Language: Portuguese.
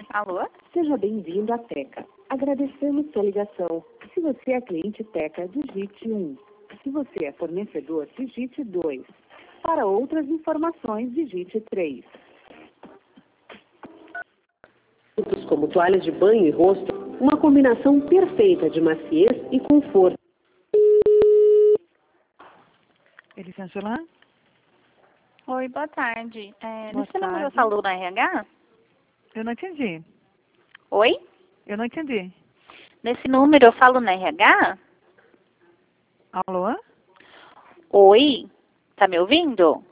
Alô? Seja bem-vindo à Teca. Agradecemos sua ligação. Se você é cliente Teca, digite 1. Se você é fornecedor, digite 2. Para outras informações, digite 3. Produtos como toalhas de banho e rosto, uma combinação perfeita de maciez e conforto. Elisângela? Oi, boa tarde. Boa Nesse número eu tarde. falo na RH? Eu não entendi. Oi? Eu não entendi. Nesse número eu falo na RH? Alô? Oi? Tá me ouvindo?